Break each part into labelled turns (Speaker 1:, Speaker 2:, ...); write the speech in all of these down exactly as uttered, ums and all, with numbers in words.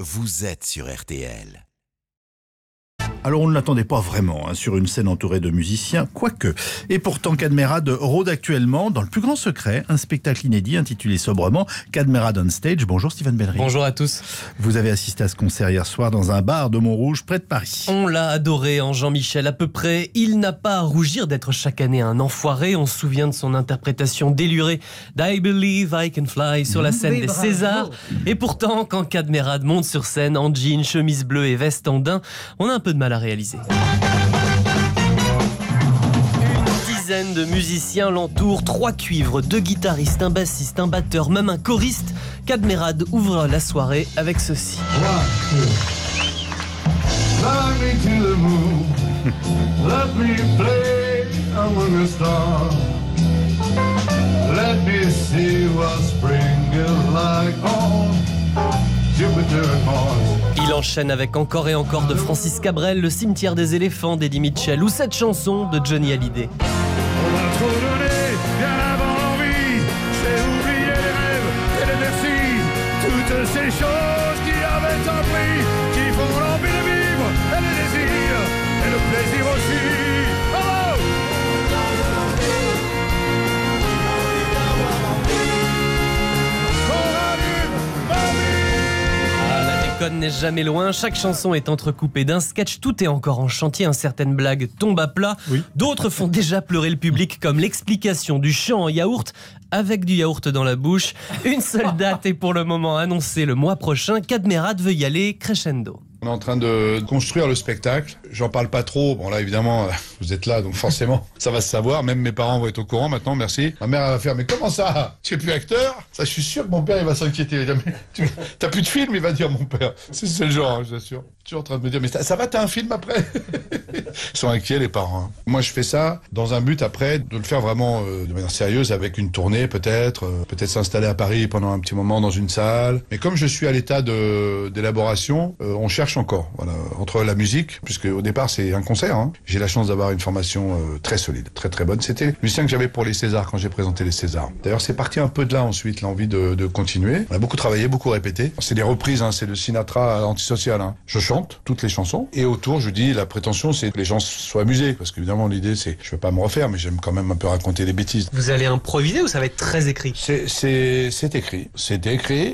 Speaker 1: vous êtes sur R T L.
Speaker 2: Alors on ne l'attendait pas vraiment hein, sur une scène entourée de musiciens, quoique. Et pourtant Cadmerade rôde actuellement dans le plus grand secret, un spectacle inédit intitulé sobrement Cadmerade on Stage. Bonjour Steven Bellery.
Speaker 3: Bonjour à tous.
Speaker 2: Vous avez assisté à ce concert hier soir dans un bar de Montrouge près de Paris.
Speaker 3: On l'a adoré en Jean-Michel à peu près. Il n'a pas à rougir d'être chaque année un enfoiré. On se souvient de son interprétation délurée d'I Believe I Can Fly sur la scène
Speaker 4: oui,
Speaker 3: des
Speaker 4: bravo.
Speaker 3: Césars. Et pourtant, quand Cadmerade monte sur scène en jean, chemise bleue et veste en daim, on a un peu de mal à réaliser. Une dizaine de musiciens l'entourent, trois cuivres, deux guitaristes, un bassiste, un batteur, même un choriste. Cadmerade ouvre la soirée avec ceci.
Speaker 5: Fly me to the moon, let me play among the stars. Let me see what spring is like on Jupiter and Mars.
Speaker 3: Il enchaîne avec Encore et encore de Francis Cabrel, Le cimetière des éléphants d'Eddie Mitchell ou cette chanson de Johnny Hallyday.
Speaker 5: On m'a trop donné, bien avant l'envie. J'ai oublié les rêves et les merci. Toutes ces choses qui avaient un prix, qui font l'envie de vivre et le désir et le plaisir aussi. Oh!
Speaker 3: La déconne n'est jamais loin, chaque chanson est entrecoupée d'un sketch, tout est encore en chantier, hein. Certaines blagues tombent à plat,
Speaker 2: Oui.
Speaker 3: D'autres font déjà pleurer le public, comme l'explication du chant en yaourt avec du yaourt dans la bouche. Une seule date est pour le moment annoncée le mois prochain, Cadmerade veut y aller crescendo.
Speaker 6: On est en train de construire le spectacle. J'en parle pas trop. Bon là évidemment, vous êtes là donc forcément ça va se savoir. Même mes parents vont être au courant maintenant, merci. Ma mère elle va faire mais comment ça? Tu es plus acteur? Ça je suis sûr que mon père il va s'inquiéter. Il va dire mais tu t'as plus de film, il va dire mon père. C'est, c'est le genre, hein, je vous assure. Toujours en train de me dire mais ça, ça va, t'as un film après? Ils sont inquiets les parents. Hein. Moi je fais ça dans un but après de le faire vraiment euh, de manière sérieuse avec une tournée peut-être, euh, peut-être s'installer à Paris pendant un petit moment dans une salle. Mais comme je suis à l'état de d'élaboration, euh, on cherche encore, voilà, entre la musique, puisque au départ c'est un concert, hein. J'ai la chance d'avoir une formation euh, très solide, très très bonne. C'était le musicien que j'avais pour les Césars quand j'ai présenté les Césars. D'ailleurs c'est parti un peu de là ensuite, l'envie de, de continuer. On a beaucoup travaillé, beaucoup répété. C'est des reprises, hein, c'est le Sinatra antisocial. Hein. Je chante toutes les chansons et autour je dis la prétention c'est que les gens soient amusés, parce qu'évidemment l'idée c'est, je veux pas me refaire, mais j'aime quand même un peu raconter des bêtises.
Speaker 4: Vous allez improviser ou ça va être très écrit?
Speaker 6: C'est c'est c'est écrit, c'est écrit.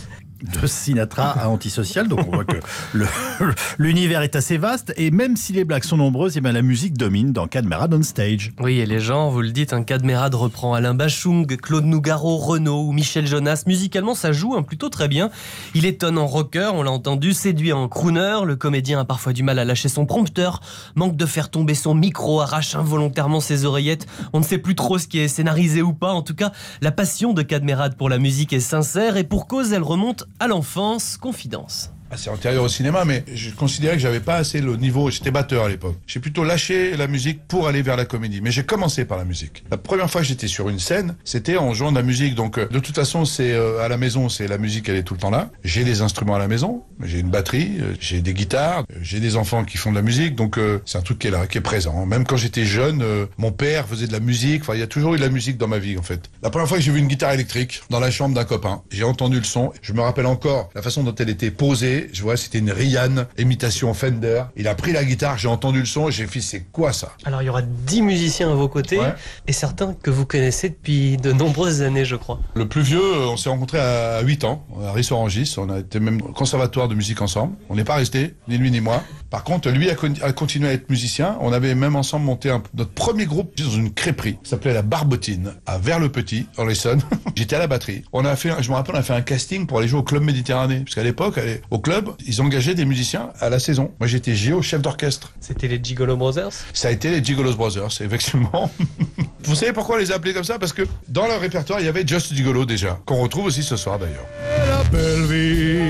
Speaker 2: De Sinatra à antisocial, donc on voit que le, l'univers est assez vaste et même si les blagues sont nombreuses, et bien la musique domine dans Cadmerade on Stage.
Speaker 3: Oui, et les gens, vous le dites, un Cadmerade reprend Alain Bachung, Claude Nougaro, Renaud ou Michel Jonas. Musicalement, ça joue hein, plutôt très bien. Il étonne en rocker, on l'a entendu, séduit en crooner. Le comédien a parfois du mal à lâcher son prompteur, manque de faire tomber son micro, arrache involontairement ses oreillettes. On ne sait plus trop ce qui est scénarisé ou pas. En tout cas, la passion de Cadmerade pour la musique est sincère et pour cause, elle remonte à l'enfance. Confidence.
Speaker 6: Ah, c'est antérieur au cinéma, mais je considérais que j'avais pas assez le niveau. J'étais batteur à l'époque. J'ai plutôt lâché la musique pour aller vers la comédie. Mais j'ai commencé par la musique. La première fois que j'étais sur une scène, c'était en jouant de la musique. Donc, euh, de toute façon, c'est euh, à la maison, c'est la musique, elle est tout le temps là. J'ai des instruments à la maison. J'ai une batterie, euh, j'ai des guitares, euh, j'ai des enfants qui font de la musique. Donc, euh, c'est un truc qui est là, qui est présent. Même quand j'étais jeune, euh, mon père faisait de la musique. Enfin, il y a toujours eu de la musique dans ma vie, en fait. La première fois que j'ai vu une guitare électrique dans la chambre d'un copain, j'ai entendu le son. Je me rappelle encore la façon dont elle était posée. Je vois, c'était une Ryan, imitation Fender. Il a pris la guitare, j'ai entendu le son et j'ai fait c'est quoi ça?
Speaker 4: Alors il y aura dix musiciens à vos côtés,
Speaker 6: Ouais.
Speaker 4: et certains que vous connaissez depuis de nombreuses années, je crois.
Speaker 6: Le plus vieux, on s'est rencontrés à huit ans, à Ris-Orangis. On a été même au conservatoire de musique ensemble. On n'est pas restés, ni lui ni moi. Par contre, lui a, con- a continué à être musicien. On avait même ensemble monté un, notre premier groupe dans une crêperie. Ça s'appelait La Barbotine, à Vers-le-Petit, dans l'Essonne. J'étais à la batterie. On a fait, je me rappelle, on a fait un casting pour aller jouer au Club Méditerranée. Parce qu'à l'époque, allez, au club, ils engageaient des musiciens à la saison. Moi, j'étais Géo, chef d'orchestre.
Speaker 4: C'était les Gigolo Brothers.
Speaker 6: Ça a été les Gigolos Brothers, effectivement. Vous savez pourquoi on les a appelés comme ça? Parce que dans leur répertoire, il y avait Just Gigolo déjà, qu'on retrouve aussi ce soir d'ailleurs.
Speaker 5: La belle vie,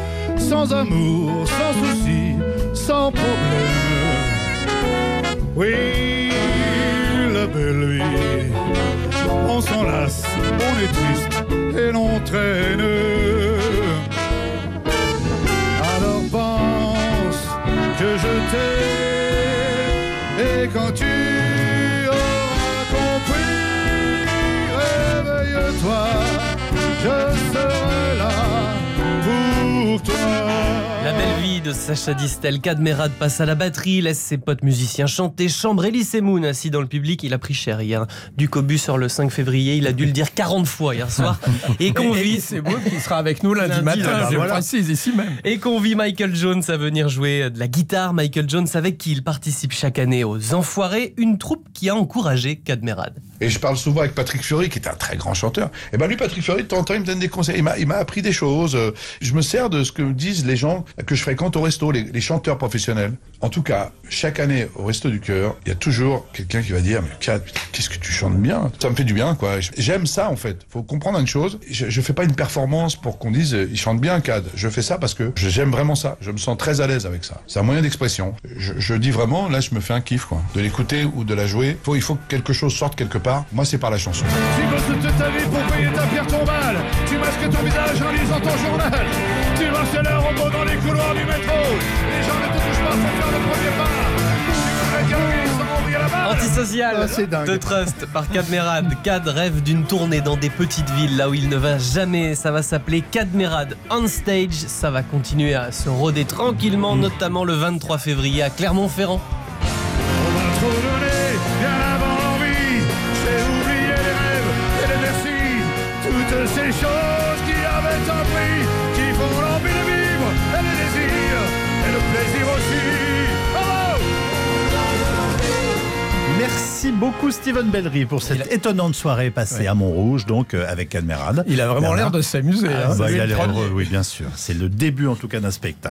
Speaker 5: sans amour, sans souci, sans problème. Oui, la belle vie, on s'enlace, on est triste et l'on traîne. Alors pense que je t'ai, et quand tu auras compris, réveille-toi, je serai là pour toi.
Speaker 3: La belle vie de Sacha Distel. Cadmerade passe à la batterie, laisse ses potes musiciens chanter, chambre Elise Moon assis dans le public. Il a pris cher hier. Du Cobu sur le cinq février, il a dû le dire quarante fois hier soir. Et convie,
Speaker 7: c'est beau qui sera avec nous lundi,
Speaker 3: Lundi,
Speaker 7: matin,
Speaker 3: bah,
Speaker 7: je
Speaker 2: voilà.
Speaker 7: précise ici même.
Speaker 3: et convie Michael Jones à venir jouer de la guitare. Michael Jones avec qui il participe chaque année aux Enfoirés, une troupe qui a encouragé Cadmerade.
Speaker 6: Et je parle souvent avec Patrick Fiori, qui est un très grand chanteur. Et ben lui, Patrick Fiori, de temps en temps, il me donne des conseils. Il m'a, il m'a appris des choses. Je me sers de ce que disent les gens que je fréquente au resto, les, les chanteurs professionnels. En tout cas, chaque année, au Resto du Cœur, il y a toujours quelqu'un qui va dire, mais Cad, qu'est-ce que tu chantes bien? Ça me fait du bien, quoi. J'aime ça, en fait. Faut comprendre une chose. Je, je fais pas une performance pour qu'on dise, il chante bien, Cad. Je fais ça parce que j'aime vraiment ça. Je me sens très à l'aise avec ça. C'est un moyen d'expression. Je, je dis vraiment, là, je me fais un kiff, quoi. De l'écouter ou de la jouer. Faut, il faut que quelque chose sorte quelque part. Moi, c'est par la chanson.
Speaker 5: Tu bosses toute ta vie pour payer ta pierre tombale. Tu masques ton visage en lisant ton journal. Tu marches à l'heure au beau dans les couloirs du métro. Les gens ne te touchent pas pour faire le premier pas. Tu veux la galerie sans ouvrir la balle.
Speaker 3: Antisocial
Speaker 2: Ah, c'est dingue.
Speaker 3: de Trust par Cadmerade. Cad rêve d'une tournée dans des petites villes là où il ne va jamais. Ça va s'appeler Cadmerade on Stage. Ça va continuer à se rôder tranquillement, notamment le vingt-trois février à Clermont-Ferrand.
Speaker 5: On m'a trop donné, bien avant l'envie. J'ai oublié les rêves et les merci. Toutes ces choses qui avaient un prix, qui font l'envie de vivre et le désir et le plaisir aussi. Bravo!
Speaker 2: Merci beaucoup Steven Bellery pour cette étonnante soirée passée à Montrouge, donc euh, avec Cadmerade.
Speaker 7: Il a vraiment
Speaker 2: Bernard.
Speaker 7: l'air de s'amuser.
Speaker 2: Ah,
Speaker 7: hein.
Speaker 2: bah,
Speaker 7: C'est
Speaker 2: il a
Speaker 7: le
Speaker 2: l'air
Speaker 7: premier.
Speaker 2: heureux, oui bien sûr. C'est le début en tout cas d'un spectacle.